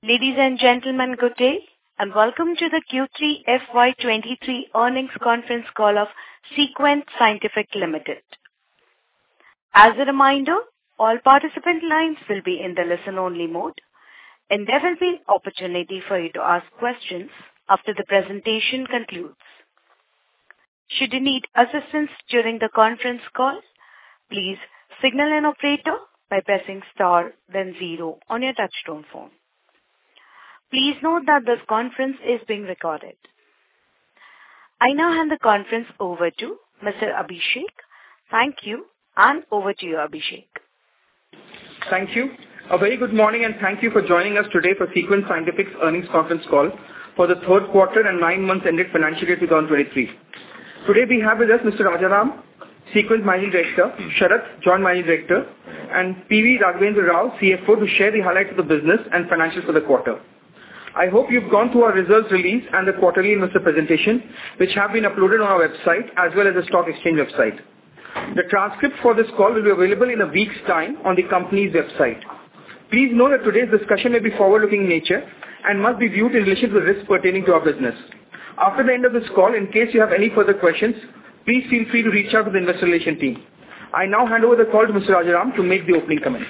Ladies and gentlemen, good day, and welcome to the Q3 FY23 earnings conference call of SeQuent Scientific Limited. As a reminder, all participant lines will be in the listen-only mode, and there will be opportunity for you to ask questions after the presentation concludes. Should you need assistance during the conference call, please signal an operator by pressing star then 0 on your touchtone phone. Please note that this conference is being recorded. I now hand the conference over to Mr. Abhishek. Thank you, and over to you, Abhishek. Thank you. A very good morning, and thank you for joining us today for SeQuent Scientific's earnings conference call for the third quarter and 9 months ended financial year 2023. Today we have with us Mr. Rajaram, SeQuent Managing Director, Sharath, Joint Managing Director, and P.V. Raghavendra Rao, CFO, to share the highlights of the business and financials for the quarter. I hope you've gone through our results release and the quarterly investor presentation, which have been uploaded on our website as well as the stock exchange website. The transcript for this call will be available in a week's time on the company's website. Please note that today's discussion may be forward-looking in nature and must be viewed in relation to the risks pertaining to our business. After the end of this call, in case you have any further questions, please feel free to reach out to the investor relation team. I now hand over the call to Mr. Rajaram to make the opening comments.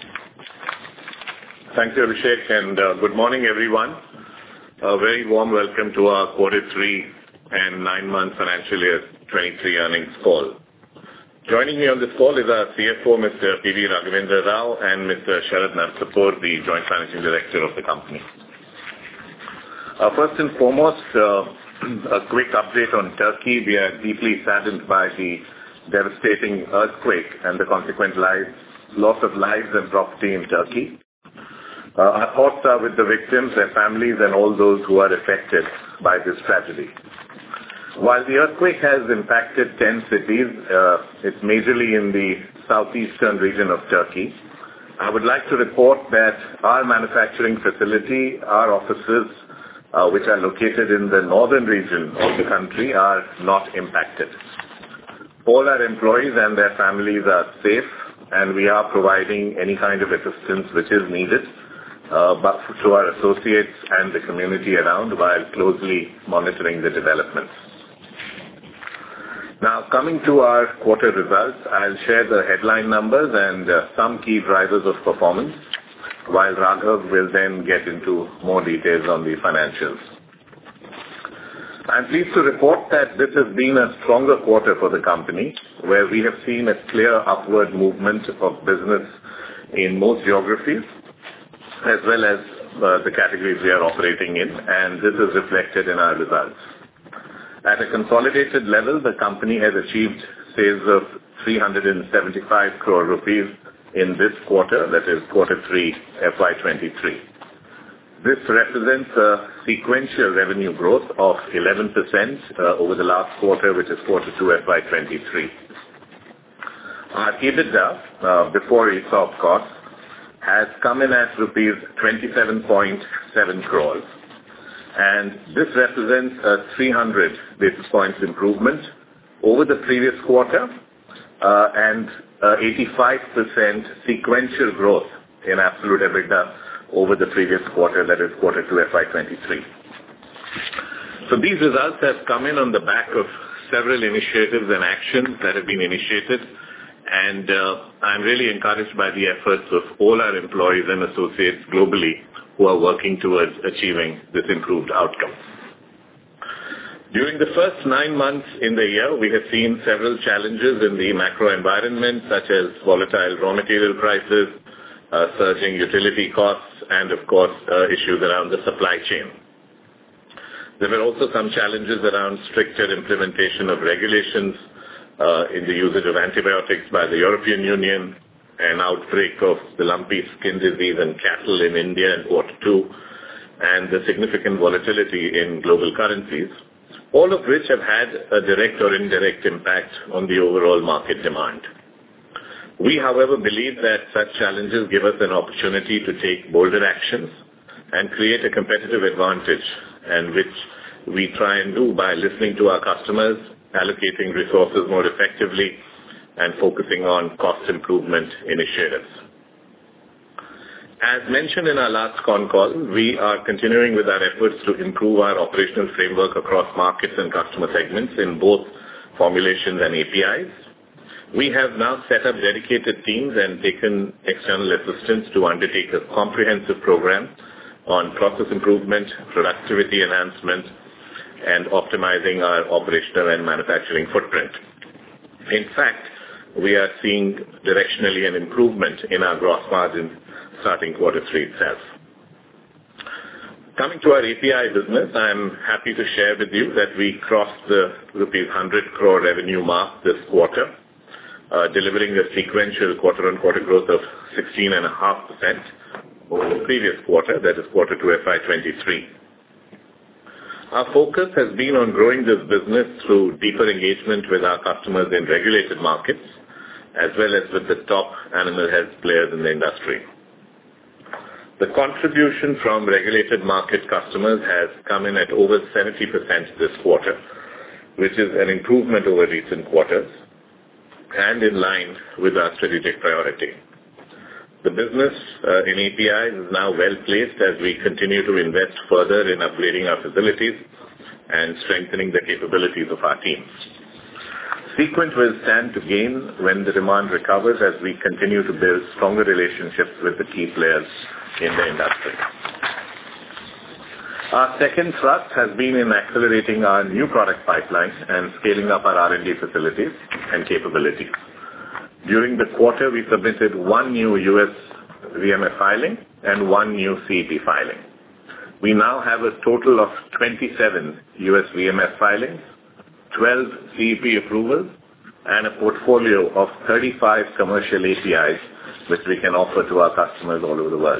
Thank you, Abhishek, and good morning, everyone. A very warm welcome to our Q3 and 9-month financial year 23 earnings call. Joining me on this call is our CFO, Mr. P.V. Raghavendra Rao, and Mr. Sharath Narasimhan, the Joint Managing Director of the company. First and foremost, a quick update on Turkey. We are deeply saddened by the devastating earthquake and the consequent loss of lives and property in Turkey. Our thoughts are with the victims, their families, and all those who are affected by this tragedy. While the earthquake has impacted 10 cities, it's majorly in the southeastern region of Turkey. I would like to report that our manufacturing facility, our offices, which are located in the northern region of the country, are not impacted. All our employees and their families are safe, and we are providing any kind of assistance which is needed, but to our associates and the community around, while closely monitoring the developments. Now, coming to our quarter results, I'll share the headline numbers and some key drivers of performance, while Raghav will then get into more details on the financials. I'm pleased to report that this has been a stronger quarter for the company, where we have seen a clear upward movement of business in most geographies, as well as the categories we are operating in, and this is reflected in our results. At a consolidated level, the company has achieved sales of 375 crore rupees in this quarter, that is Q3 FY23. This represents a sequential revenue growth of 11% over the last quarter, which is Q2 FY23. Our EBITDA, before ESOP costs, has come in at rupees 27.7 crores, and this represents a 300 basis points improvement over the previous quarter, and 85% sequential growth in absolute EBITDA over the previous quarter, that is Q2 FY23. So these results have come in on the back of several initiatives and actions that have been initiated, and I'm really encouraged by the efforts of all our employees and associates globally who are working towards achieving this improved outcome. During the first 9 months in the year, we have seen several challenges in the macro environment, such as volatile raw material prices, surging utility costs, and of course, issues around the supply chain. There were also some challenges around stricter implementation of regulations in the usage of antibiotics by the European Union, an outbreak of the lumpy skin disease in cattle in India in Q2, and the significant volatility in global currencies, all of which have had a direct or indirect impact on the overall market demand. We, however, believe that such challenges give us an opportunity to take bolder actions and create a competitive advantage, and which we try and do by listening to our customers, allocating resources more effectively, and focusing on cost improvement initiatives. As mentioned in our last con call, we are continuing with our efforts to improve our operational framework across markets and customer segments in both formulations and APIs. We have now set up dedicated teams and taken external assistance to undertake a comprehensive program on process improvement, productivity enhancement, and optimizing our operational and manufacturing footprint. In fact, we are seeing directionally an improvement in our gross margin starting quarter 3 itself. Coming to our API business, I am happy to share with you that we crossed the rupees 100 crore revenue mark this quarter, delivering a sequential quarter-on-quarter growth of 16.5% over the previous quarter, that is quarter 2 FY23. Our focus has been on growing this business through deeper engagement with our customers in regulated markets, as well as with the top animal health players in the industry. The contribution from regulated market customers has come in at over 70% this quarter, which is an improvement over recent quarters and in line with our strategic priority. The business in API is now well placed as we continue to invest further in upgrading our facilities and strengthening the capabilities of our teams. Sequent will stand to gain when the demand recovers as we continue to build stronger relationships with the key players in the industry. Our second thrust has been in accelerating our new product pipeline and scaling up our R&D facilities and capabilities. During the quarter, we submitted 1 new US VMF filing and 1 new CEP filing. We now have a total of 27 US VMF filings, 12 CEP approvals, and a portfolio of 35 commercial APIs which we can offer to our customers all over the world.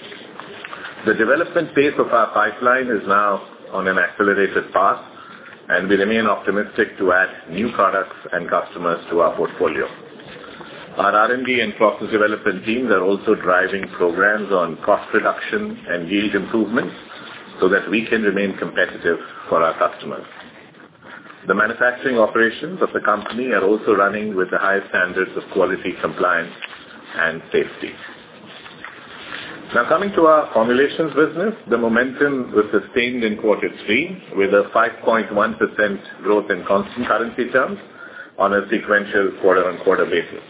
The development pace of our pipeline is now on an accelerated path, and we remain optimistic to add new products and customers to our portfolio. Our R&D and process development teams are also driving programs on cost reduction and yield improvements so that we can remain competitive for our customers. The manufacturing operations of the company are also running with the highest standards of quality, compliance, and safety. Now coming to our formulations business, the momentum was sustained in quarter 3 with a 5.1% growth in constant currency terms on a sequential quarter-on-quarter basis.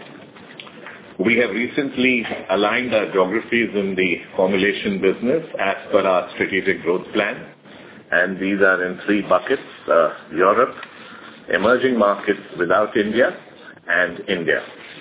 We have recently aligned our geographies in the formulation business as per our strategic growth plan, and these are in 3 buckets, Europe, emerging markets without India, and India.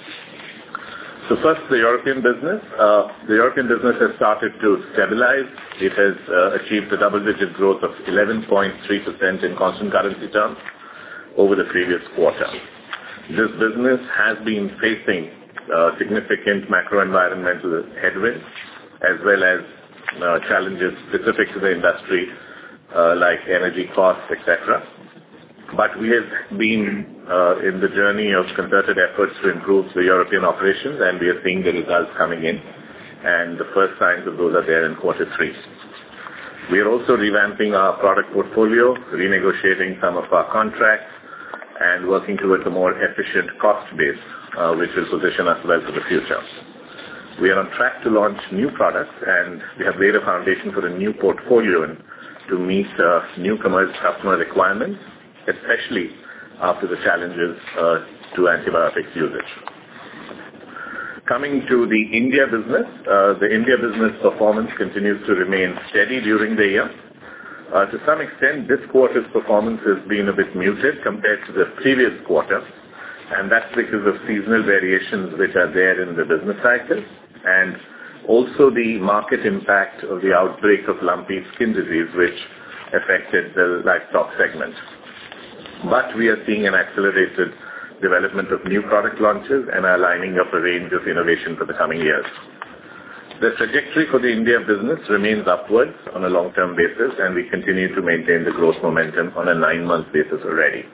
So first, the European business. The European business has started to stabilize. It has achieved a double-digit growth of 11.3% in constant currency terms over the previous quarter. This business has been facing significant macro-environmental headwinds as well as challenges specific to the industry like energy costs, etc. But we have been in the journey of concerted efforts to improve the European operations, and we are seeing the results coming in, and the first signs of those are there in quarter 3. We are also revamping our product portfolio, renegotiating some of our contracts, and working towards a more efficient cost base, which will position us well for the future. We are on track to launch new products, and we have laid a foundation for a new portfolio to meet new commercial customer requirements, especially after the challenges to antibiotics usage. Coming to the India business performance continues to remain steady during the year. To some extent, this quarter's performance has been a bit muted compared to the previous quarter, and that's because of seasonal variations which are there in the business cycle, and also the market impact of the outbreak of lumpy skin disease which affected the livestock segment. But we are seeing an accelerated development of new product launches and are lining up a range of innovation for the coming years. The trajectory for the India business remains upwards on a long-term basis, and we continue to maintain the growth momentum on a 9-month basis already.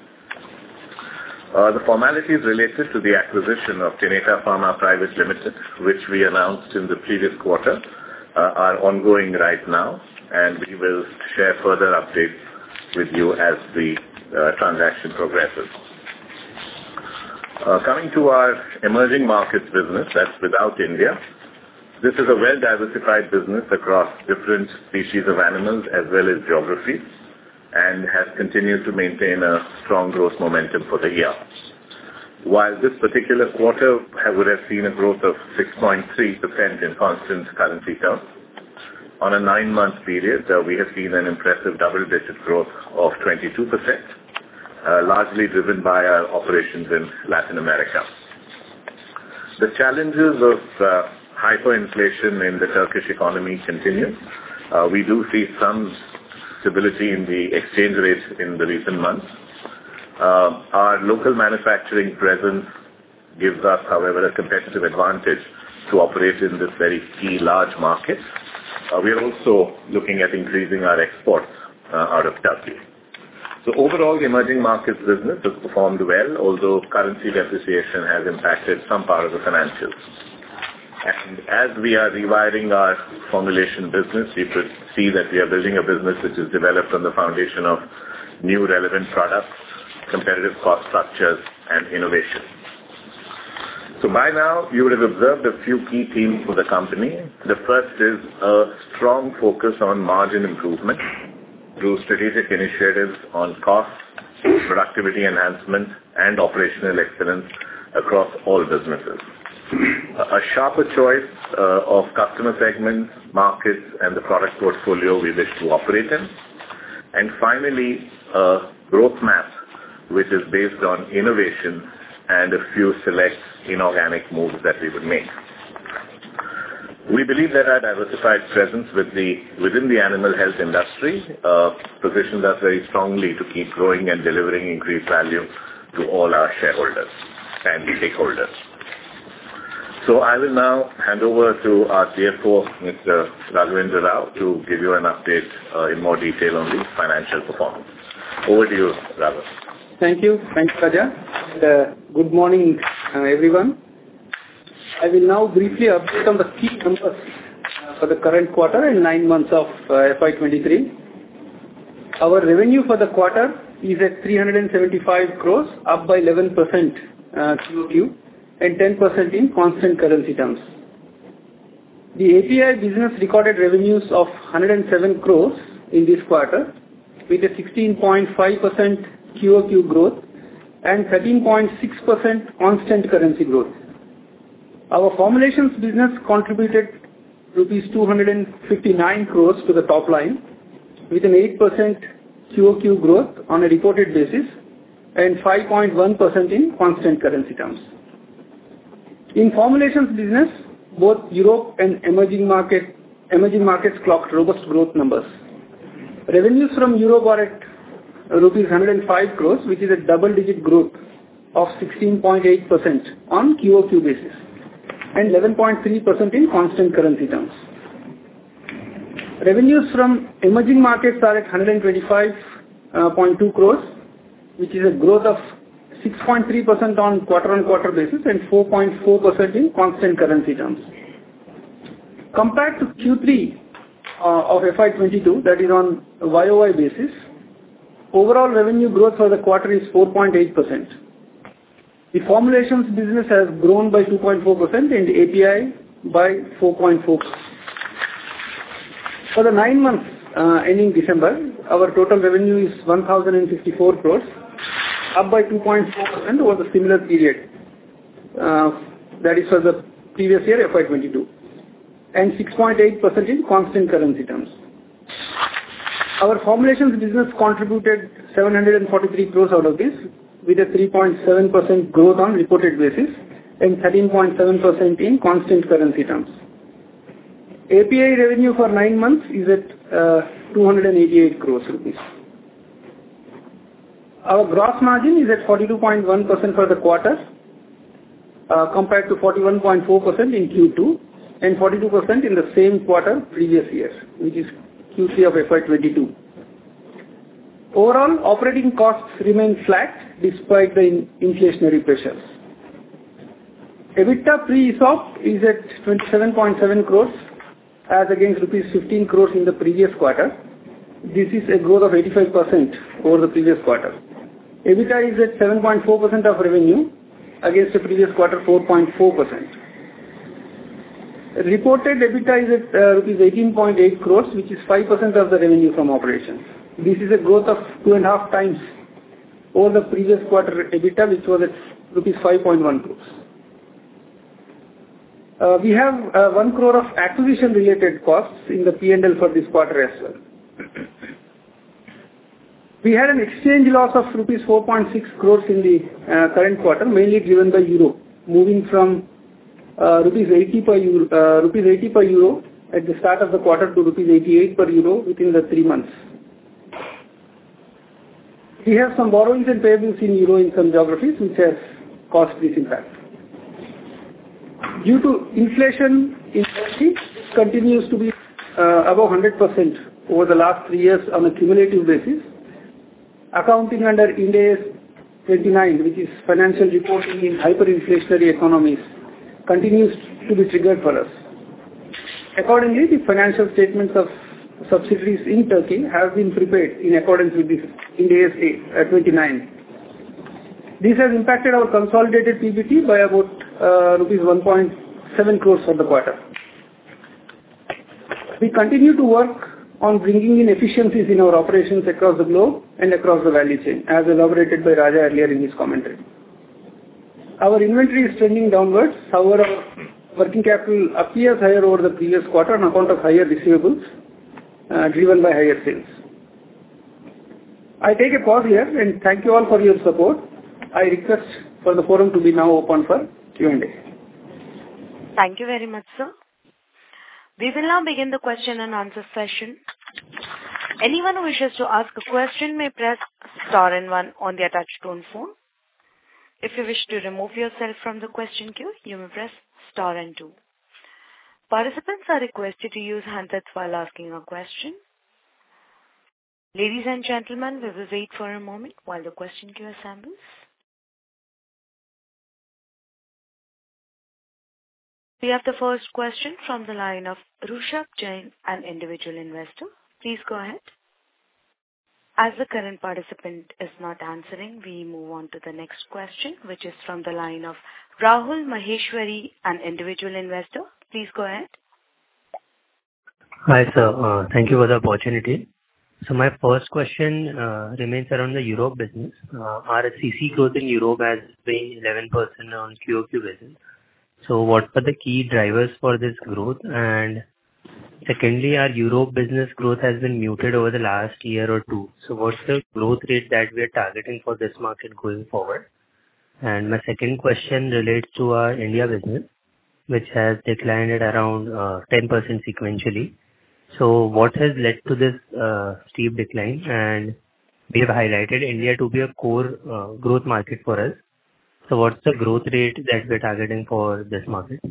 The formalities related to the acquisition of Tineta Pharma Private Limited, which we announced in the previous quarter, are ongoing right now, and we will share further updates with you as the transaction progresses. Coming to our emerging markets business, that's without India, This is a well-diversified business across different species of animals as well as geographies, and has continued to maintain a strong growth momentum for the year. While this particular quarter would have seen a growth of 6.3% in constant currency terms, on a 9-month period, we have seen an impressive double-digit growth of 22%, largely driven by our operations in Latin America. The challenges of hyperinflation in the Turkish economy continue. We do see some stability in the exchange rate in the recent months. Our local manufacturing presence gives us, however, a competitive advantage to operate in this very key large market. We are also looking at increasing our exports out of Turkey. So overall, the emerging markets business has performed well, although currency depreciation has impacted some part of the financials. And as we are rewiring our formulation business, you could see that we are building a business which is developed on the foundation of new relevant products, competitive cost structures, and innovation. So by now, you would have observed a few key themes for the company. The first is a strong focus on margin improvement through strategic initiatives on cost, productivity enhancement, and operational excellence across all businesses. A sharper choice of customer segments, markets, and the product portfolio we wish to operate in. And finally, a growth map which is based on innovation and a few select inorganic moves that we would make. We believe that our diversified presence within the animal health industry positions us very strongly to keep growing and delivering increased value to all our shareholders and stakeholders. So I will now hand over to our CFO, Mr. Raghavendra Rao, to give you an update in more detail on the financial performance. Over to you, Raghav. Thank you. Thanks, Raja. Good morning, everyone. I will now briefly update on the key numbers for the current quarter and 9 months of FY23. Our revenue for the quarter is at 375 crores, up by 11% QOQ and 10% in constant currency terms. The API business recorded revenues of 107 crores in this quarter with a 16.5% QOQ growth and 13.6% constant currency growth. Our formulations business contributed rupees 259 crores to the top line with an 8% QOQ growth on a reported basis and 5.1% in constant currency terms. In formulations business, both Europe and emerging markets clocked robust growth numbers. Revenues from Europe are at rupees 105 crores, which is a double-digit growth of 16.8% on QOQ basis and 11.3% in constant currency terms. Revenues from emerging markets are at 125.2 crores, which is a growth of 6.3% on quarter-on-quarter basis and 4.4% in constant currency terms. Compared to Q3 of FY22, that is on a YOY basis, overall revenue growth for the quarter is 4.8%. The formulations business has grown by 2.4% and API by 4.4%. For the 9 months ending December, our total revenue is 1,054 crores, up by 2.4% over the similar period. That is for the previous year, FY22, and 6.8% in constant currency terms. Our formulations business contributed 743 crores out of this, with a 3.7% growth on reported basis and 13.7% in constant currency terms. API revenue for 9 months is at 288 crores rupees. Our gross margin is at 42.1% for the quarter, compared to 41.4% in Q2 and 42% in the same quarter previous year, which is Q3 of FY22. Overall, operating costs remain flat despite the inflationary pressures. EBITDA pre-ESOP is at 27.7 crores as against rupees 15 crores in the previous quarter. This is a growth of 85% over the previous quarter. EBITDA is at 7.4% of revenue against the previous quarter 4.4%. Reported EBITDA is at rupees 18.8 crores, which is 5% of the revenue from operations. This is a growth of 2.5 times over the previous quarter EBITDA, which was at rupees 5.1 crores. We have 1 crore of acquisition-related costs in the P&L for this quarter as well. We had an exchange loss of rupees 4.6 crores in the current quarter, mainly driven by euro, moving from rupees 80 per euro at the start of the quarter to rupees 88 per euro within the 3 months. We have some borrowings and payables in euro in some geographies, which has caused this impact. Due to inflation in Turkey, it continues to be above 100% over the last 3 years on a cumulative basis. Accounting under Ind AS 29, which is financial reporting in hyperinflationary economies, continues to be triggered for us. Accordingly, the financial statements of subsidiaries in Turkey have been prepared in accordance with this Ind AS 29. This has impacted our consolidated PBT by about rupees 1.7 crores for the quarter. We continue to work on bringing in efficiencies in our operations across the globe and across the value chain, as elaborated by Raja earlier in his commentary. Our inventory is trending downwards. However, our working capital appears higher over the previous quarter on account of higher receivables driven by higher sales. I take a pause here and thank you all for your support. I request for the forum to be now open for Q&A. Thank you very much, sir. We will now begin the question and answer session. Anyone who wishes to ask a question may press star and 1 on their touch-tone phone. If you wish to remove yourself from the question queue, you may press star and 2. Participants are requested to use handsets while asking a question. Ladies and gentlemen, we will wait for a moment while the question queue assembles. We have the first question from the line of Rushabh Jain, an individual investor. Please go ahead. As the current participant is not answering, we move on to the next question, which is from the line of Rahul Maheshwari, an individual investor. Please go ahead. Hi, sir. Thank you for the opportunity. So my first question remains around the Europe business. Our CC growth in Europe has been 11% on QOQ basis. So what are the key drivers for this growth? And secondly, our Europe business growth has been muted over the last year or two. So what's the growth rate that we are targeting for this market going forward? And my second question relates to our India business, which has declined at around 10% sequentially. So what has led to this steep decline? And we have highlighted India to be a core growth market for us. So what's the growth rate that we're targeting for this market?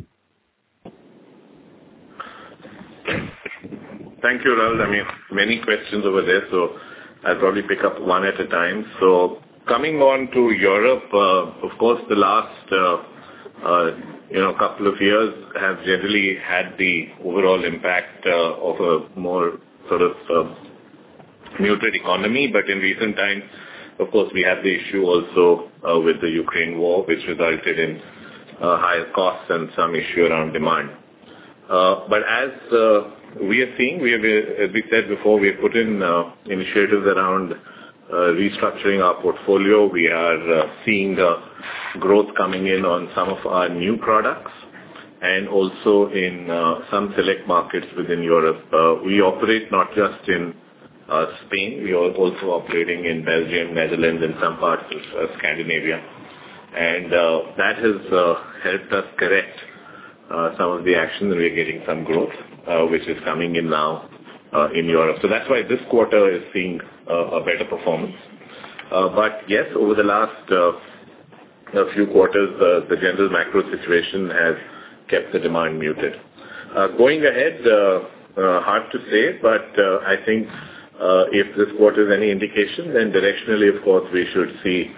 Thank you, Rahul. I mean, many questions over there, so I'll probably pick up one at a time. So coming on to Europe, of course, the last couple of years have generally had the overall impact of a more sort of muted economy. But in recent times, of course, we had the issue also with the Ukraine war, which resulted in higher costs and some issue around demand. But as we are seeing, as we said before, we have put in initiatives around restructuring our portfolio. We are seeing growth coming in on some of our new products and also in some select markets within Europe. We operate not just in Spain, we are also operating in Belgium, Netherlands, and some parts of Scandinavia. And that has helped us correct some of the actions, and we are getting some growth, which is coming in now in Europe. So that's why this quarter is seeing a better performance. But yes, over the last few quarters, the general macro situation has kept the demand muted. Going ahead, hard to say, but I think if this quarter is any indication, then directionally, of course, we should see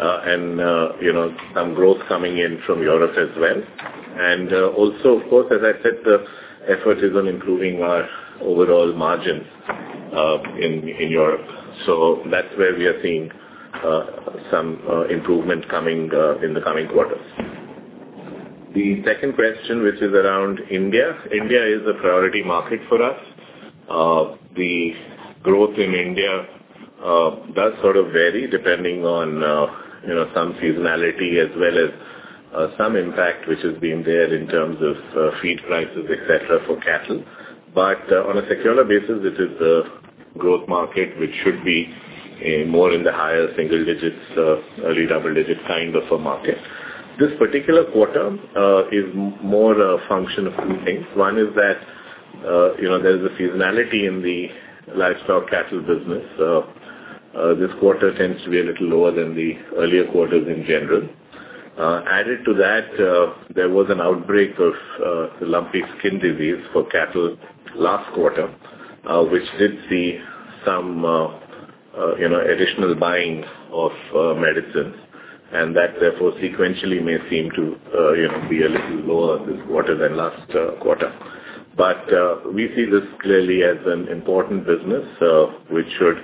some growth coming in from Europe as well. And also, of course, as I said, the effort is on improving our overall margins in Europe. So that's where we are seeing some improvement coming in the coming quarters. The second question, which is around India. India is a priority market for us. The growth in India does sort of vary depending on some seasonality as well as some impact which has been there in terms of feed prices, etc., for cattle. But on a secular basis, it is a growth market which should be more in the higher single digits, early double digit kind of a market. This particular quarter is more a function of two things. One is that there's a seasonality in the livestock cattle business. This quarter tends to be a little lower than the earlier quarters in general. Added to that, there was an outbreak of the lumpy skin disease for cattle last quarter, which did see some additional buying of medicines, and that therefore sequentially may seem to be a little lower this quarter than last quarter. But we see this clearly as an important business which should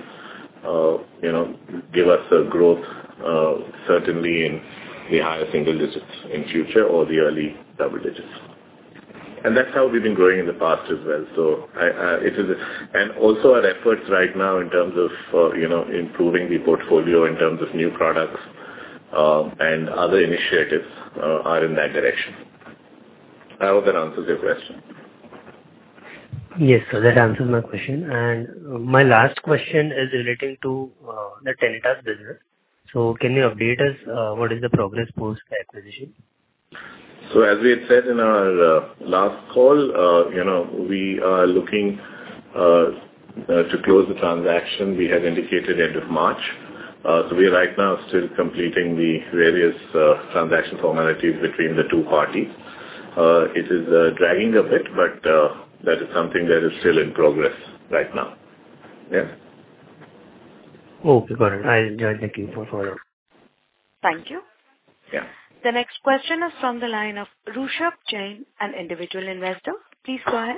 give us a growth certainly in the higher single digits in future or the early double digits. And that's how we've been growing in the past as well. So it is, and also our efforts right now in terms of improving the portfolio in terms of new products and other initiatives are in that direction. I hope that answers your question. Yes, sir, that answers my question. And my last question is relating to the Tenitas business. So can you update us what is the progress post the acquisition? So as we had said in our last call, we are looking to close the transaction. We had indicated end of March. So we are right now still completing the various transaction formalities between the two parties. It is dragging a bit, but that is something that is still in progress right now. Yeah. Okay, got it. I'll join the queue for follow-up. Thank you. Yeah. The next question is from the line of Rushabh Jain, an individual investor. Please go ahead.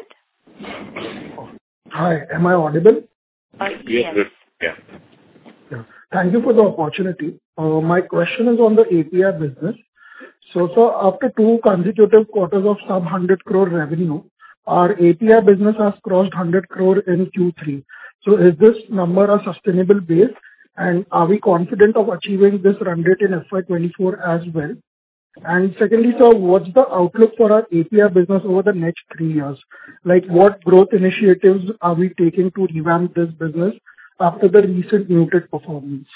Hi, am I audible? Yes. Yeah. Thank you for the opportunity. My question is on the API business. So after 2 consecutive quarters of sub 100 crore revenue, our API business has crossed 100 crore in Q3. So is this number a sustainable base? And are we confident of achieving this run rate in FY24 as well? And secondly, sir, what's the outlook for our API business over the next 3 years? Like, what growth initiatives are we taking to revamp this business after the recent muted performance?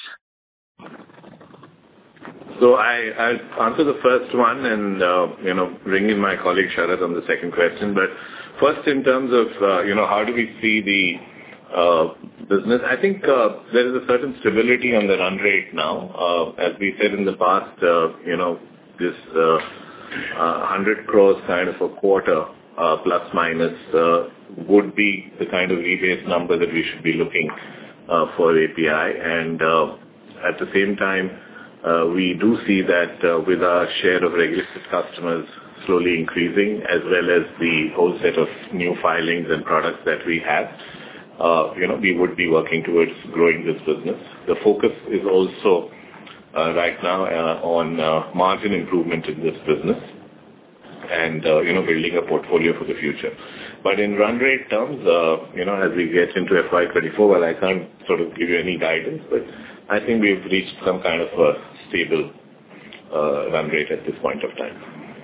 So I'll answer the first one and, bring in my colleague Sharad on the second question. But first, in terms of, how do we see the business? I think there is a certain stability on the run rate now. As we said in the past, this 100 crores kind of a quarter, plus minus, would be the kind of rebase number that we should be looking for API. And at the same time, we do see that with our share of regulated customers slowly increasing, as well as the whole set of new filings and products that we have, we would be working towards growing this business. The focus is also right now on margin improvement in this business and, building a portfolio for the future. But in run rate terms, as we get into FY24, well, I can't sort of give you any guidance, but I think we've reached some kind of a stable run rate at this point of time.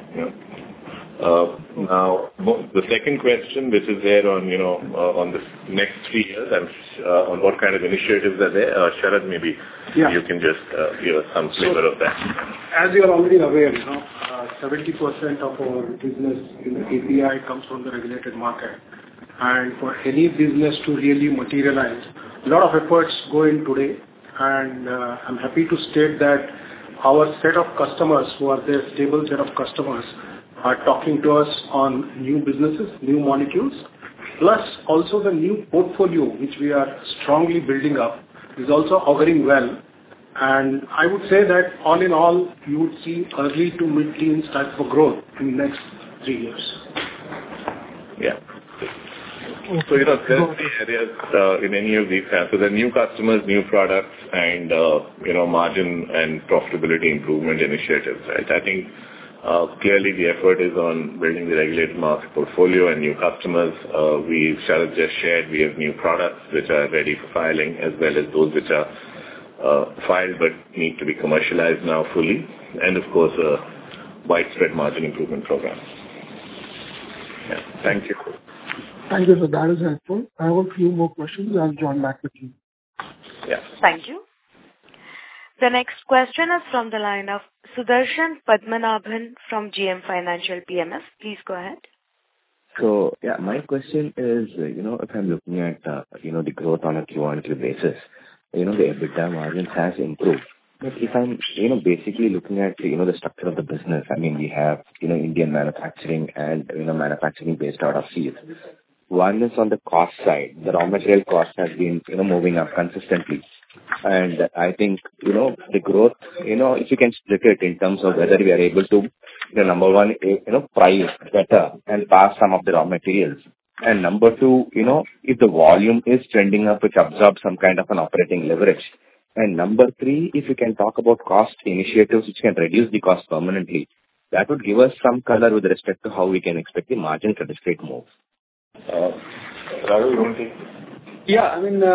Now, the second question, which is there on, on the next 3 years and on what kind of initiatives are there, Sharad, maybe you can just give us some flavor of that. As you are already aware, 70% of our business in the API comes from the regulated market. And for any business to really materialize, a lot of efforts go in today. And I'm happy to state that our set of customers who are there, stable set of customers, are talking to us on new businesses, new molecules, plus also the new portfolio which we are strongly building up is also auguring well. And I would say that all in all, you would see early to mid-teens type of growth in the next 3 years. Yeah. So, there's areas in any of these kinds. So the new customers, new products, and, margin and profitability improvement initiatives, right? I think Clearly, the effort is on building the regulated market portfolio and new customers. Sharad just shared, we have new products which are ready for filing, as well as those which are filed but need to be commercialized now fully, and of course, a widespread margin improvement program. Yeah. Thank you. Thank you, sir. That is helpful. I have a few more questions. I'll join back with you. Yeah. Thank you. The next question is from the line of Sudarshan Padmanabhan from JM Financial PMS. Please go ahead. So, yeah, my question is, if I'm looking at, the growth on a Q-on-Q basis, the EBITDA margins has improved. But if I'm, basically looking at, the structure of the business, I mean, we have, Indian manufacturing and, manufacturing based out of CS. One is on the cost side. The raw material cost has been, moving up consistently. And I think, the growth, if you can split it in terms of whether we are able to, number one, price better and pass some of the raw materials. And number two, if the volume is trending up, which absorbs some kind of an operating leverage. And number three, if you can talk about cost initiatives which can reduce the cost permanently, that would give us some color with respect to how we can expect the margin to discrete move. Rahul, you want to take this? Yeah, I mean,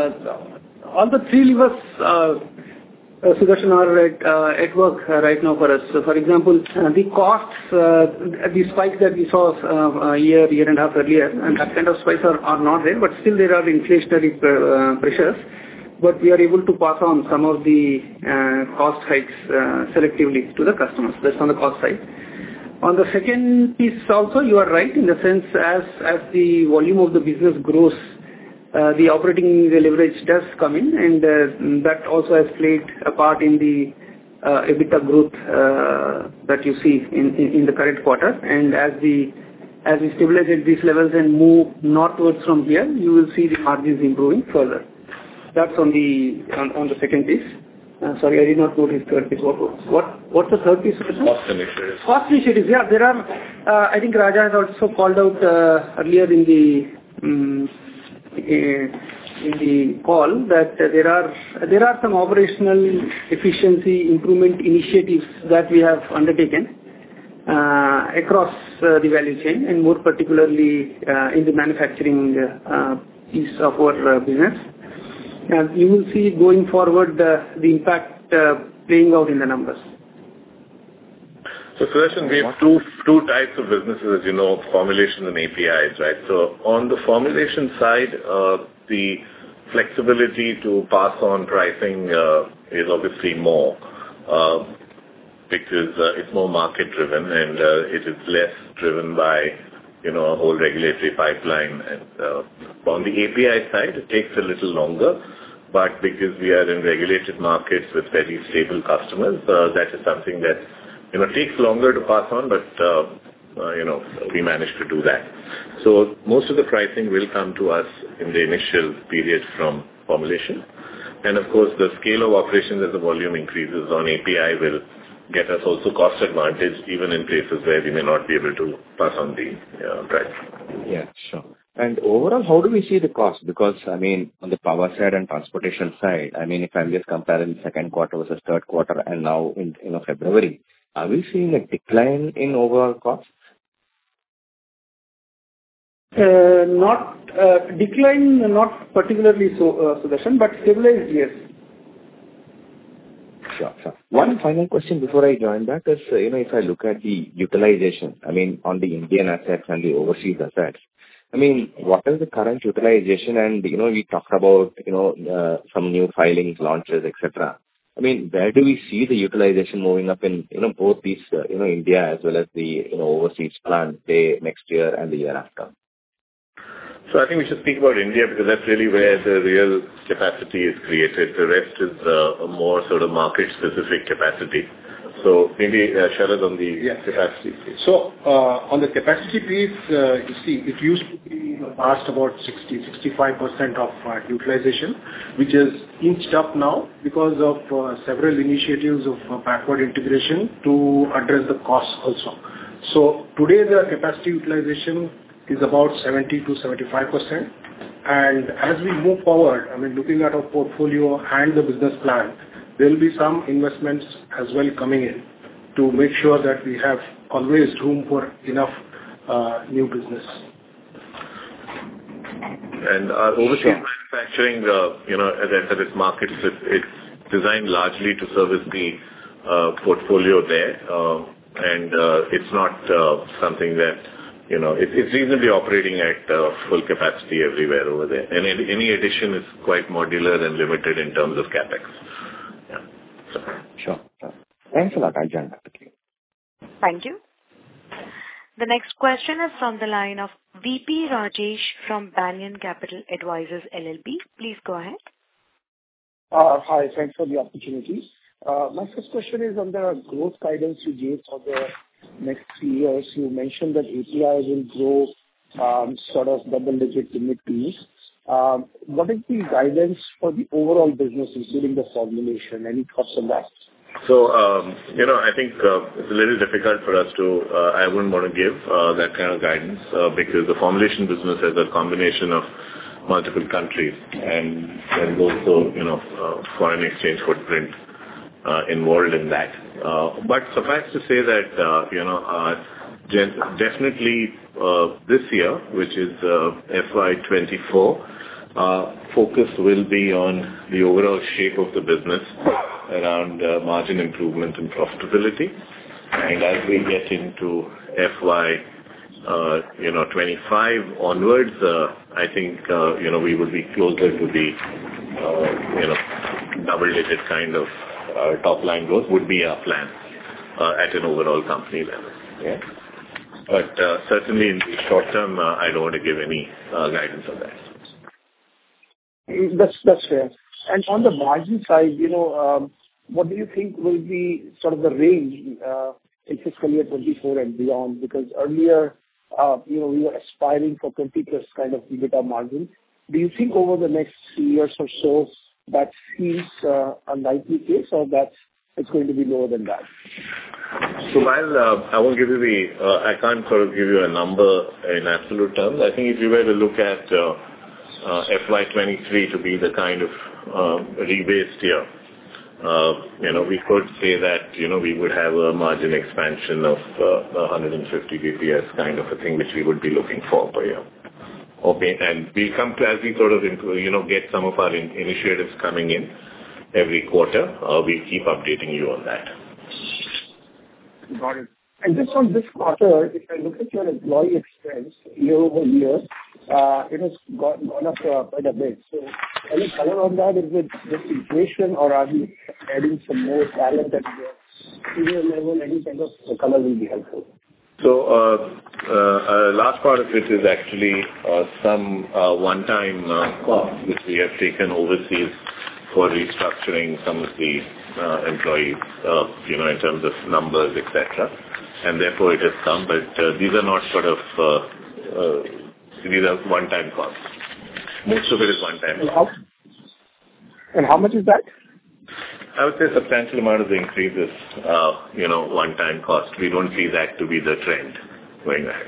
all the three levers, Sudarshan, are at work right now for us. So, for example, the costs, the spikes that we saw a year and a half earlier, and that kind of spikes are not there, but still there are inflationary pressures. But we are able to pass on some of the cost hikes selectively to the customers. That's on the cost side. On the second piece also, you are right in the sense as the volume of the business grows, the operating leverage does come in, and that also has played a part in the EBITDA growth that you see in the current quarter. And as we stabilize at these levels and move northwards from here, you will see the margins improving further. That's on the second piece. Sorry, I did not notice third piece. What's the third piece? Cost initiatives. Cost initiatives, yeah. There are, I think Raja has also called out earlier in the call that there are some operational efficiency improvement initiatives that we have undertaken across the value chain, and more particularly in the manufacturing piece of our business. And you will see going forward the impact playing out in the numbers. So, Sudarshan, we have two types of businesses, as you know, formulation and APIs, right? So, on the formulation side, the flexibility to pass on pricing is obviously more because it's more market-driven and it is less driven by, a whole regulatory pipeline. And on the API side, it takes a little longer, but because we are in regulated markets with very stable customers, that is something that takes longer to pass on, but we managed to do that. So most of the pricing will come to us in the initial period from formulation, and of course the scale of operations as the volume increases on API will get us also cost advantage even in places where we may not be able to pass on the price. Yeah, sure. And overall, how do we see the cost? Because, I mean, on the power side and transportation side, I mean, if I'm just comparing second quarter versus third quarter and now in February, are we seeing a decline in overall costs? Not decline, not particularly so, Sudarshan, but stabilized, yes. Sure. One final question before I join back is, if I look at the utilization, I mean, on the Indian assets and the overseas assets, I mean, what is the current utilization? And, we talked about, some new filings, launches, etc. I mean, where do we see the utilization moving up in, both these, India as well as the, overseas plant, say, next year and the year after? So I think we should speak about India because that's really where the real capacity is created. The rest is a more sort of market-specific capacity. So maybe Sharad on the capacity piece. So on the capacity piece, you see, it used to be in the past about 60-65% of utilization, which is inched up now because of several initiatives of backward integration to address the costs also. So today the capacity utilization is about 70-75%. And as we move forward, I mean, looking at our portfolio and the business plan, there will be some investments as well coming in to make sure that we have always room for enough new business. And our overseas manufacturing, as I said, its markets, it's designed largely to service the portfolio there. And it's not something that, it's reasonably operating at full capacity everywhere over there. And any addition is quite modular and limited in terms of capex. Yeah. So. Sure. Thanks a lot. I'll join back with you. Thank you. The next question is from the line of VP Rajesh from Banyan Capital Advisors LLP. Please go ahead. Hi, thanks for the opportunity. My first question is on the growth guidance you gave for the next 3 years. You mentioned that API will grow sort of double-digit to mid-teens. What is the guidance for the overall business, including the formulation? Any thoughts on that? So, I think it's a little difficult for us to, I wouldn't want to give that kind of guidance because the formulation business has a combination of multiple countries and also, foreign exchange footprint involved in that. But suffice to say that, definitely this year, which is FY24, focus will be on the overall shape of the business around margin improvement and profitability. And as we get into FY25 onwards, I think, we will be closer to the, double-digit kind of top-line growth would be our plan at an overall company level. Yeah. But certainly in the short term, I don't want to give any guidance on that. That's fair. And on the margin side, what do you think will be sort of the range in fiscal year 24 and beyond? Because earlier, we were aspiring for 20+ kind of EBITDA margin. Do you think over the next 3 years or so that seems a likely case, or that it's going to be lower than that? So while I won't give you I can't sort of give you a number in absolute terms. I think if you were to look at FY23 to be the kind of rebased year, we could say that, we would have a margin expansion of 150 BPS kind of a thing, which we would be looking for per year. Okay, and we'll come to, as we sort of, get some of our initiatives coming in every quarter, we'll keep updating you on that. Got it. And just on this quarter, if I look at your employee expense year-over-year, it has gone up quite a bit. So any color on that? Is it just inflation, or are we adding some more talent at the senior level? Any kind of color will be helpful. So last part of it is actually some one-time costs which we have taken overseas for restructuring some of the employees, in terms of numbers, etc. And therefore it has come, but these are not sort of, these are one-time costs. Most of it is one-time costs. And how much is that? I would say a substantial amount of the increase is, one-time cost. We don't see that to be the trend going ahead.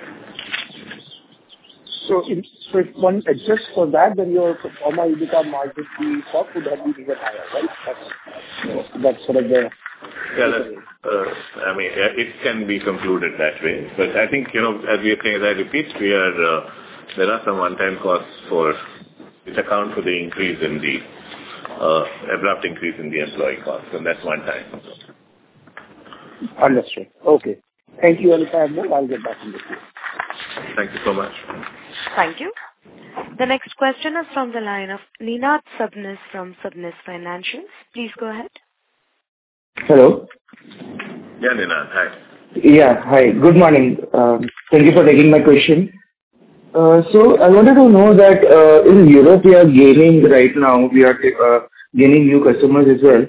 So if one adjusts for that, then your former EBITDA margin would have been even higher, right? That's sort of the... Yeah, it can be concluded that way. But I think, as we are saying, as I repeat, there are some one-time costs which account for the increase in the abrupt increase in the employee costs, and that's one time. Understood. Okay. Thank you. And if I have more, I'll get back in the queue. Thank you so much. Thank you. The next question is from the line of Ninad Sabnis from Sabnis Financials. Please go ahead. Hello. Yeah, Ninad. Hi. Yeah, hi. Good morning. Thank you for taking my question. So I wanted to know that in Europe we are gaining right now. We are gaining new customers as well.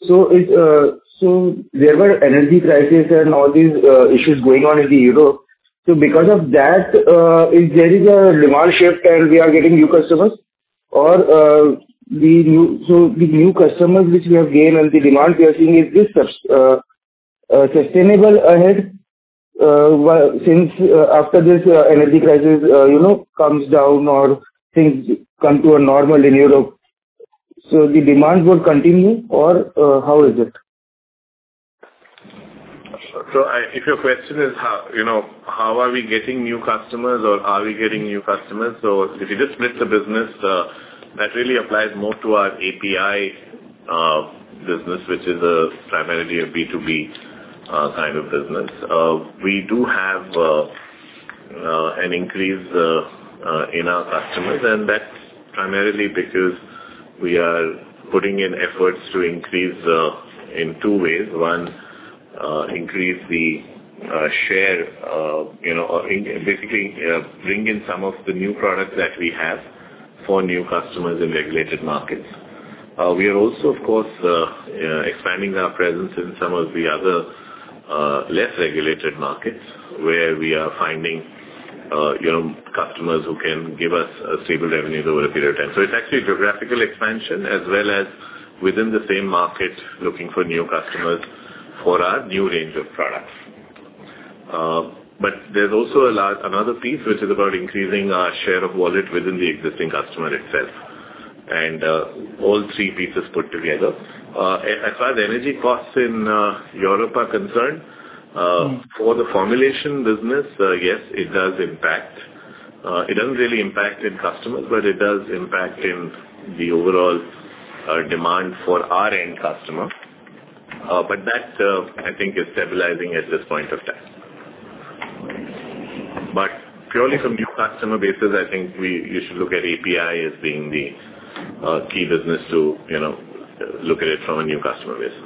So there were energy crisis and all these issues going on in Europe. So because of that, is there a demand shift and we are getting new customers, or the new customers which we have gained and the demand we are seeing, is this sustainable ahead? Since after this energy crisis, comes down or things come to a normal in Europe, so the demand will continue, or how is it? If your question is how are we getting new customers or are we getting new customers? So if you just split the business, that really applies more to our API business, which is primarily a B2B kind of business. We do have an increase in our customers, and that's primarily because we are putting in efforts to increase in two ways. One, increase the share, basically bring in some of the new products that we have for new customers in regulated markets. We are also, of course, expanding our presence in some of the other less regulated markets where we are finding customers who can give us stable revenues over a period of time. So it's actually geographical expansion as well as within the same market looking for new customers for our new range of products. But there's also another piece which is about increasing our share of wallet within the existing customer itself. And all three pieces put together. As far as energy costs in Europe are concerned, for the formulation business, yes, it does impact. It doesn't really impact in customers, but it does impact in the overall demand for our end customer. But that, I think, is stabilizing at this point of time. But purely from new customer basis, I think you should look at API as being the key business to, look at it from a new customer basis.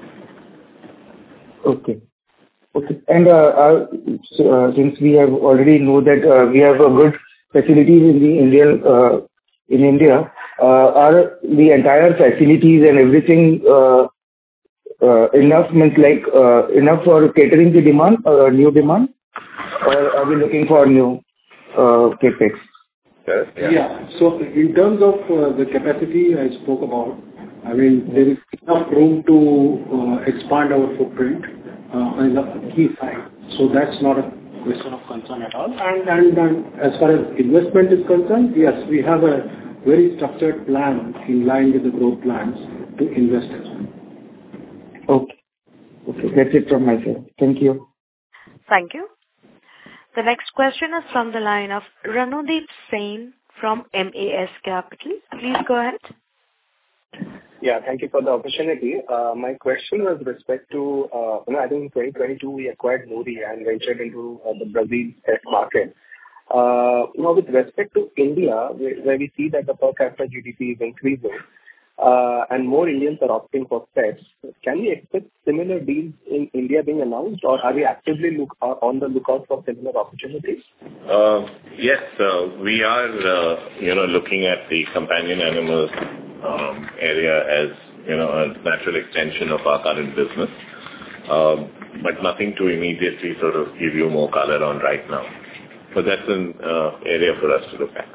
Okay. And since we have already know that we have a good facilities in India, are the entire facilities and everything enough, enough for catering the demand, new demand, or are we looking for new capex? Yes. Yeah. So in terms of the capacity I spoke about, I mean, there is enough room to expand our footprint on the key side. So that's not a question of concern at all. And as far as investment is concerned, yes, we have a very structured plan in line with the growth plans to invest as well. Okay. That's it from my side. Thank you. Thank you. The next question is from the line of Ranodeep Singh from MAS Capital. Please go ahead. Yeah, thank you for the opportunity. My question was with respect to, I think in 2022 we acquired Muri and ventured into the Brazil test market. With respect to India, where we see that the per capita GDP is increasing, and more Indians are opting for pets, can we expect similar deals in India being announced, or are we actively on the lookout for similar opportunities? Yes, we are, looking at the companion animals area as, a natural extension of our current business, but nothing to immediately sort of give you more color on right now. But that's an area for us to look at.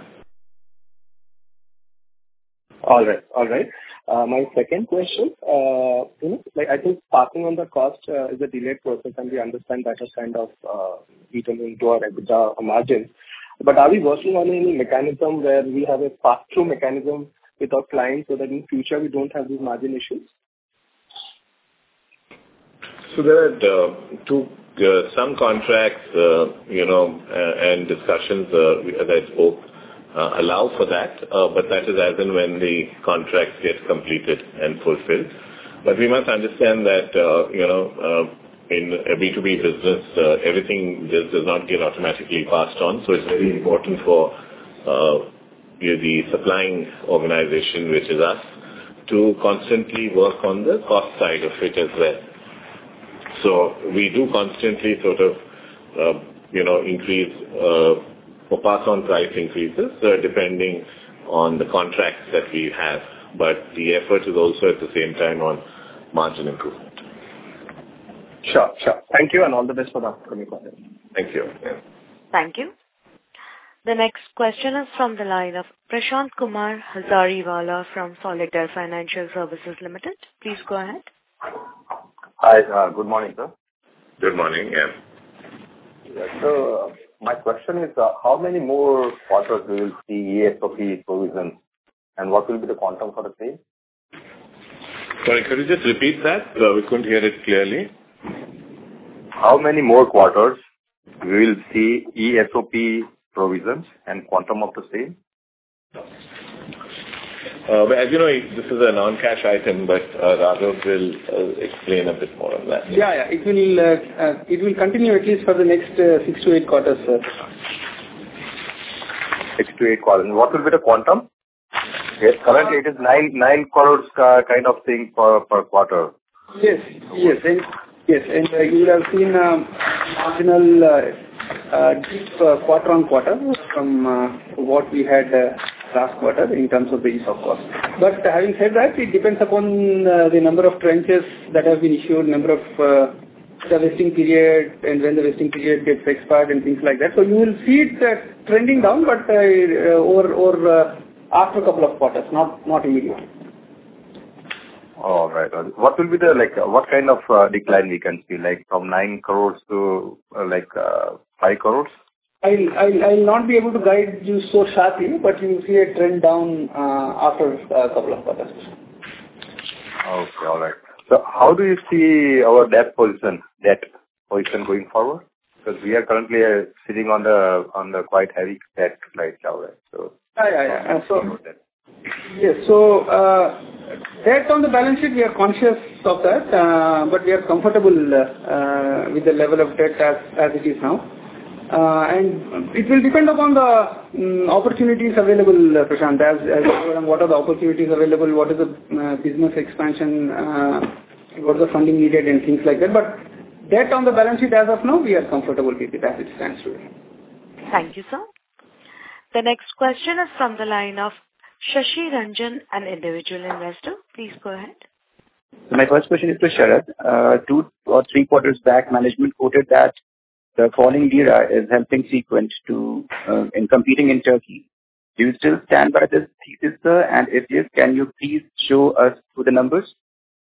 All right. My second question, I think passing on the cost is a delayed process, and we understand that has kind of eaten into our EBITDA margins. But are we working on any mechanism where we have a pass-through mechanism with our clients so that in future we don't have these margin issues? So there are some contracts, and discussions, as I spoke, allow for that, but that is as and when the contracts get completed and fulfilled. But we must understand that, in a B2B business, everything does not get automatically passed on. So it's very important for the supplying organization, which is us, to constantly work on the cost side of it as well. So we do constantly sort of, increase or pass on price increases depending on the contracts that we have. But the effort is also at the same time on margin improvement. Sure. Thank you, and all the best for the upcoming quarter. Thank you. Yeah. Thank you. The next question is from the line of Prashant Kumar Hazariwala from Solitaire Financial Services Limited. Please go ahead. Hi, good morning, sir. Good morning, yeah. So my question is, how many more quarters we will see ESOP provisions, and what will be the quantum for the same? Sorry, could you just repeat that? We couldn't hear it clearly. how many more quarters we will see ESOP provisions and quantum of the same? But as you know, this is a non-cash item, but Raghav will explain a bit more on that. Yeah. It will continue at least for the next 6 to 8 quarters, sir. 6 to 8 quarters. What will be the quantum? Yes, currently it is 9 crores kind of thing per quarter. Yes. And you would have seen marginal dip quarter on quarter from what we had last quarter in terms of the ESOP cost. But having said that, it depends upon the number of tranches that have been issued, number of the vesting period, and when the vesting period gets expired and things like that. So you will see it trending down, but over after a couple of quarters, not immediately. All right. What will be the what kind of decline we can see, like from 9 crores to 5 crores? I'll not be able to guide you so sharply, but you will see a trend down after a couple of quarters. Okay, all right. So how do you see our debt position going forward? Because we are currently sitting on the quite heavy debt right now, right? So So debt on the balance sheet, we are conscious of that, but we are comfortable with the level of debt as it is now. And it will depend upon the opportunities available, Prashant, as what are the opportunities available, what is the business expansion, what is the funding needed and things like that. But debt on the balance sheet as of now, we are comfortable with it as it stands today. Thank you, sir. The next question is from the line of Shashi Ranjan, an individual investor. Please go ahead. So my first question is to Sharad. 2 or 3 quarters back, management quoted that the falling lira is helping Sequent in competing in Turkey. Do you still stand by this thesis, sir? And if yes, can you please show us through the numbers?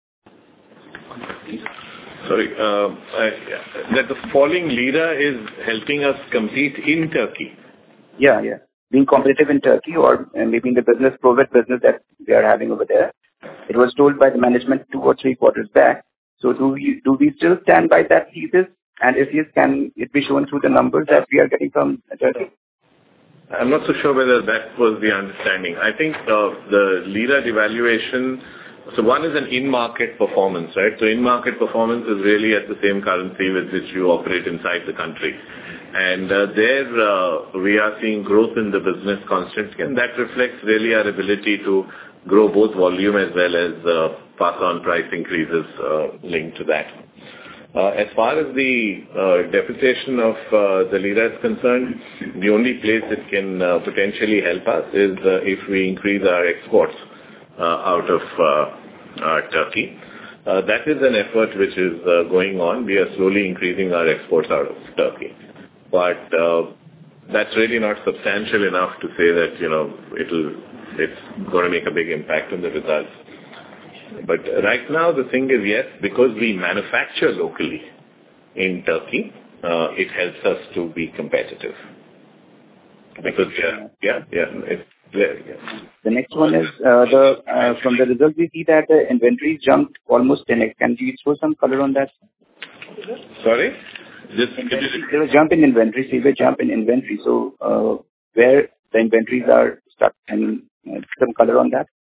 Sorry, that the falling lira is helping us compete in Turkey. Yeah. Being competitive in Turkey or maybe in the private business that they are having over there. It was told by the management 2 or 3 quarters back. So do we still stand by that thesis? And if yes, can it be shown through the numbers that we are getting from Turkey? I'm not so sure whether that was the understanding. I think the lira devaluation, so one is an in-market performance, right? So in-market performance is really at the same currency with which you operate inside the country. And there we are seeing growth in the business constantly, and that reflects really our ability to grow both volume as well as pass on price increases linked to that. As far as the depreciation of the lira is concerned, the only place it can potentially help us is if we increase our exports out of Turkey. That is an effort which is going on. We are slowly increasing our exports out of Turkey. But that's really not substantial enough to say that, it's going to make a big impact on the results. But right now the thing is, yes, because we manufacture locally in Turkey, it helps us to be competitive. Because, it's there, yes. The next one is, from the results we see that the inventory jumped almost 10x. Can you throw some color on that? Sorry? There was jump in inventory, severe jump in inventory. So, where the inventories are stuck, and some color on that?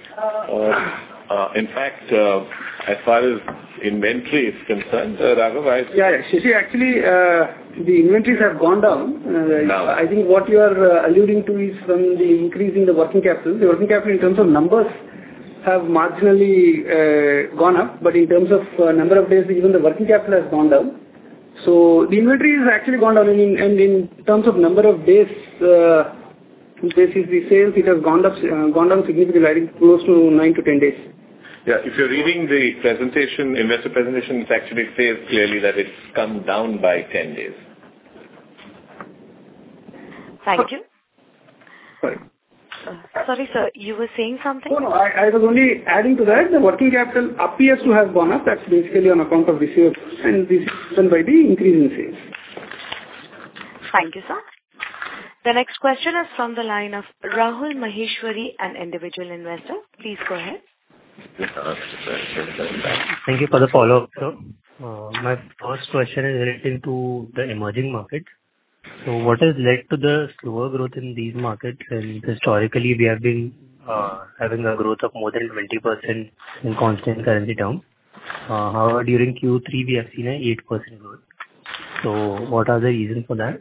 In fact, as far as inventory is concerned, Raghav, Shashi, actually, the inventories have gone down. I think what you are alluding to is from the increase in the working capital. The working capital in terms of numbers have marginally gone up, but in terms of number of days, even the working capital has gone down. So the inventory has actually gone down, and in terms of number of days, basis the sales, it has gone down significantly, I think close to 9 to 10 days. Yeah, if you're reading the presentation, investor presentation, it actually says clearly that it's come down by 10 days. Thank you. Sorry. Sorry, sir, you were saying something? No, I was only adding to that. The working capital appears to have gone up. That's basically on account of receivables, and this is done by the increase in sales. Thank you, sir. The next question is from the line of Rahul Maheshwari, an individual investor. Please go ahead. Thank you for the follow-up, sir. My first question is relating to the emerging markets. So what has led to the slower growth in these markets? And historically, we have been having a growth of more than 20% in constant currency terms. However, during Q3, we have seen an 8% growth. So what are the reasons for that?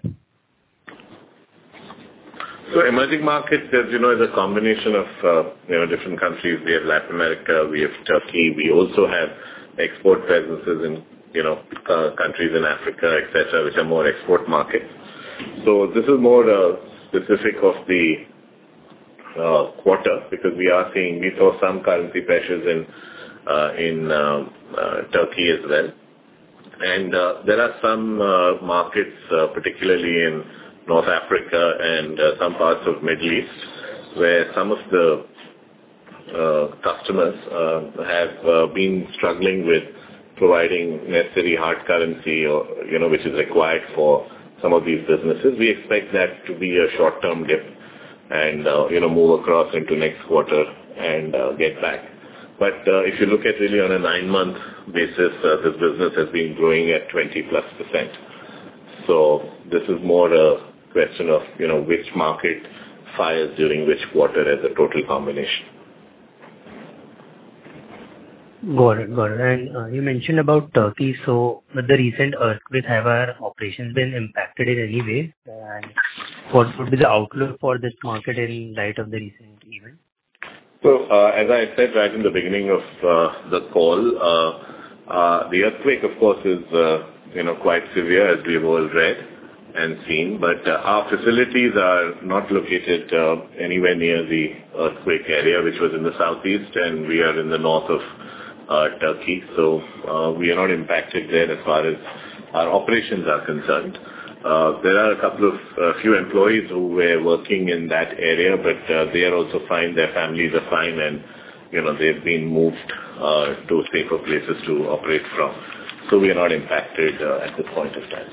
So emerging markets, as you know, is a combination of different countries. We have Latin America, we have Turkey, we also have export presences in countries in Africa, etc., which are more export markets. So this is more specific of the quarter because we saw some currency pressures in Turkey as well, and there are some markets, particularly in North Africa and some parts of Middle East, where some of the customers have been struggling with providing necessary hard currency, or which is required for some of these businesses. We expect that to be a short-term dip and move across into next quarter and get back. But if you look at really on a 9-month basis, this business has been growing at 20+%. So this is more a question of which market fires during which quarter as a total combination. Got it. And you mentioned about Turkey. So with the recent earthquake, have our operations been impacted in any way? And what would be the outlook for this market in light of the recent event? So as I said right in the beginning of the call, the earthquake, of course, is quite severe, as we've all read and seen. But our facilities are not located anywhere near the earthquake area, which was in the southeast, and we are in the north of Turkey. So we are not impacted there as far as our operations are concerned. There are a few employees who were working in that area, but they are also fine. Their families are fine, and they've been moved to safer places to operate from. So we are not impacted at this point of time.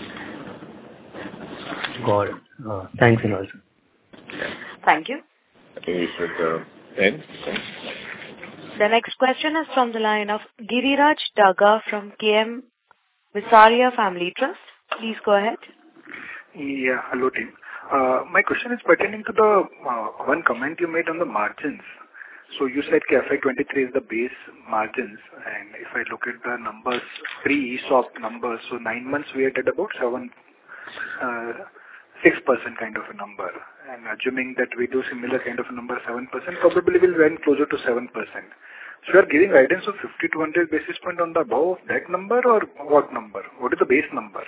Got it. Thanks a lot. Thank you. I think we should end. The next question is from the line of Giriraj Daga from KM Visaria Family Trust. Please go ahead. Yeah, hello team. My question is pertaining to the one comment you made on the margins. So you said FY23 is the base margins, and if I look at the numbers, pre-ESOP numbers, so 9 months we are at about 6% kind of a number, and assuming that we do similar kind of a number, 7%, probably will run closer to 7%. So you are giving guidance of 50 to 100 basis point on the above of that number, or what number? What is the base number?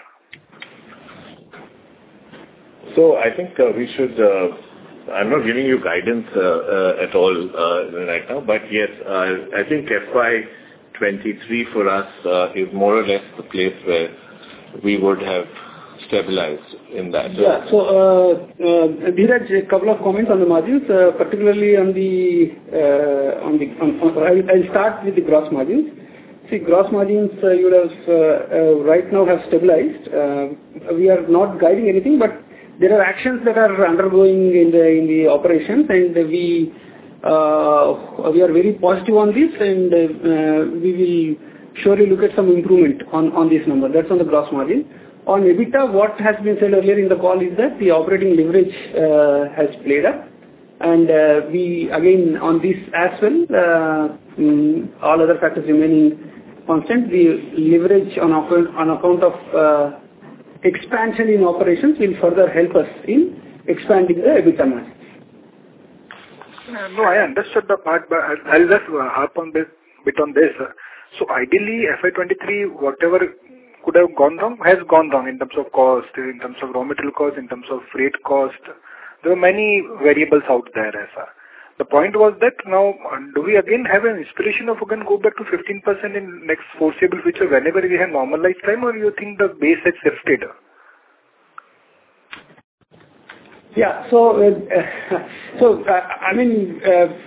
So I think we should, I'm not giving you guidance at all right now, but yes, I think FY23 for us is more or less the place where we would have stabilized in that. Yeah, so Dheeraj, a couple of comments on the margins, particularly on I'll start with the gross margins. See, gross margins you would have right now have stabilized. We are not guiding anything, but there are actions that are undergoing in the operations, and we are very positive on this, and we will surely look at some improvement on this number. That's on the gross margin. On EBITDA, what has been said earlier in the call is that the operating leverage has played up, and we again on this as well, all other factors remaining constant, the leverage on account of expansion in operations will further help us in expanding the EBITDA margin. No, I understood the part, but I'll just harp on this bit on this. So ideally, FY23, whatever could have gone wrong has gone wrong in terms of cost, in terms of raw material cost, in terms of freight cost. There were many variables out there. The point was that now, do we again have an inspiration of again go back to 15% in next foreseeable future whenever we have normalized time, or you think the base has shifted? Yeah, so I mean,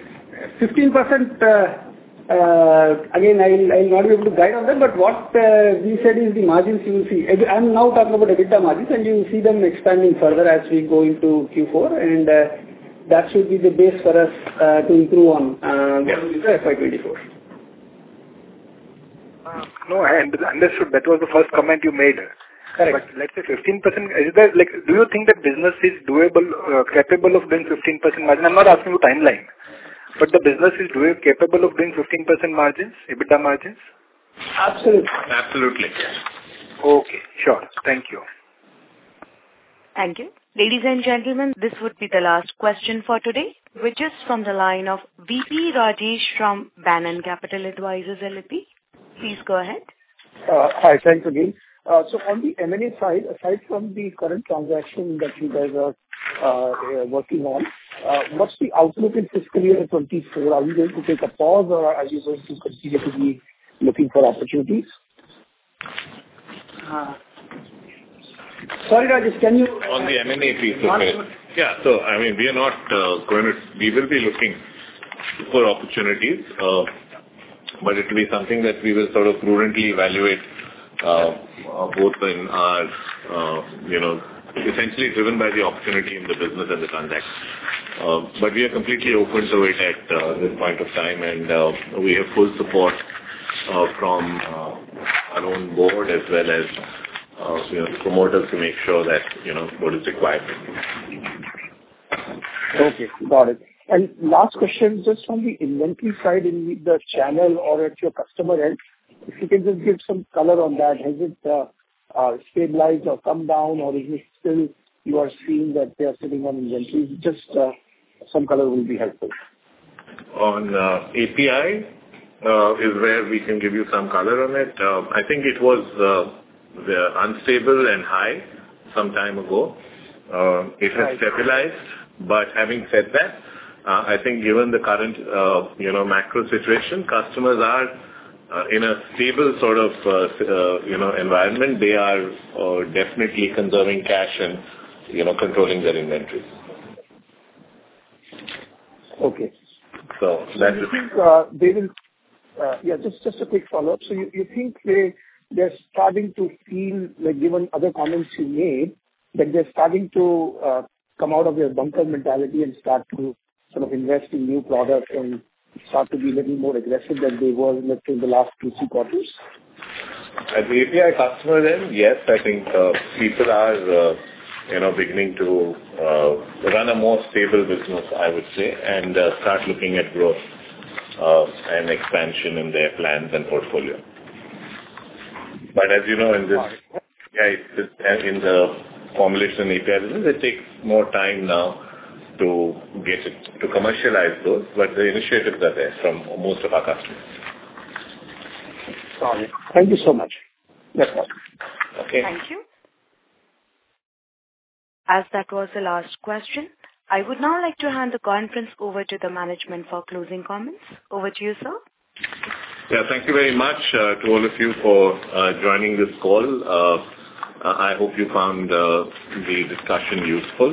15%. Again, I'll not be able to guide on that, but what we said is the margins you will see. I'm now talking about EBITDA margins, and you will see them expanding further as we go into Q4, and that should be the base for us to improve on FY24. No, I understood. That was the first comment you made. Correct. But let's say 15%, is that like, do you think that business is doable, capable of doing 15% margin? I'm not asking you timeline, but the business is capable of doing 15% margins, EBITDA margins? Absolutely. Absolutely. Okay, sure. Thank you. Thank you. Ladies and gentlemen, this would be the last question for today, which is from the line of VP Rajesh from Banyan Capital Advisors LLP. Please go ahead. Hi, thanks again. So on the M&A side, aside from the current transaction that you guys are working on, what's the outlook in fiscal year 24? Are you going to take a pause, or are you going to continue to be looking for opportunities? Sorry, Rajesh, can you... On the M&A piece of it. Yeah. So, I mean, we are not we will be looking for opportunities, but it will be something that we will sort of prudently evaluate, both in our, essentially driven by the opportunity in the business and the transaction. But we are completely open to it at this point of time, and we have full support from our own board as well as promoters to make sure that what is required. Okay, got it. And last question, just on the inventory side in the channel or at your customer end, if you can just give some color on that. Has it stabilized or come down, or is it still you are seeing that they are sitting on inventory? Just some color will be helpful. On API is where we can give you some color on it. I think it was unstable and high some time ago. It has stabilized, but having said that, I think given the current macro situation, customers are in a stable sort of environment. They are definitely conserving cash and controlling their inventories. Okay. So that you think they will? Just a quick follow-up. So you think they're starting to feel, like, given other comments you made, that they're starting to come out of their bunker mentality and start to sort of invest in new products and start to be a little more aggressive than they were in the last 2-3 quarters? At the API customer end, yes, I think people are beginning to run a more stable business, I would say, and start looking at growth and expansion in their plans and portfolio. But as you know, in the formulation API business, it takes more time now to get it to commercialize those, but the initiatives are there from most of our customers. Got it. Thank you so much. That's all. Okay. Thank you. As that was the last question, I would now like to hand the conference over to the management for closing comments. Over to you, sir. Yeah, thank you very much to all of you for joining this call. I hope you found the discussion useful.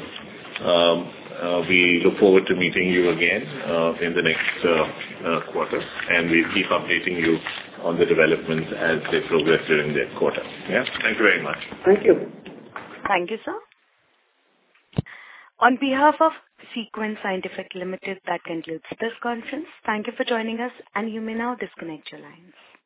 We look forward to meeting you again in the next quarter, and we'll keep updating you on the developments as they progress during the quarter. Yeah, thank you very much. Thank you. Thank you, sir. On behalf of Sequent Scientific Limited, that concludes this conference. Thank you for joining us, and you may now disconnect your lines.